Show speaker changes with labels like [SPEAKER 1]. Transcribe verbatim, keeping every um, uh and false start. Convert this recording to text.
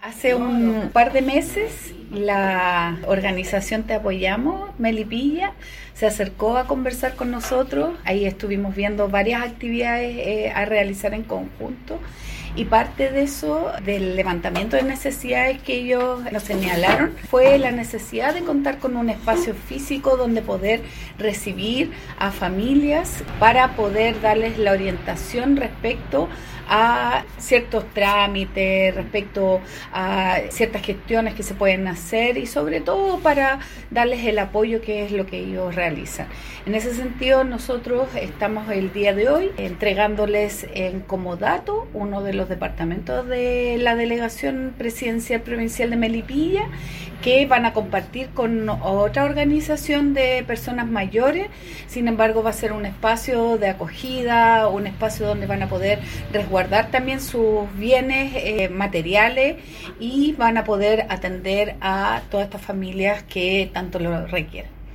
[SPEAKER 1] Hace un par de meses la organización Te Apoyamos, Melipilla, se acercó a conversar con nosotros. Ahí estuvimos viendo varias actividades eh, a realizar en conjunto, y parte de eso, del levantamiento de necesidades que ellos nos señalaron, fue la necesidad de contar con un espacio físico donde poder recibir a familias para poder darles la orientación respecto a ciertos trámites, respecto a ciertas gestiones que se pueden hacer, y sobre todo para darles el apoyo que es lo que ellos realizan. En ese sentido, nosotros estamos el día de hoy entregándoles en comodato uno de los departamentos de la Delegación Presidencial Provincial de Melipilla, que van a compartir con otra organización de personas mayores. Sin embargo, va a ser un espacio de acogida, un espacio donde van a poder resguardar también sus bienes eh, materiales, y van a poder atender a todas estas familias que tanto lo requieren.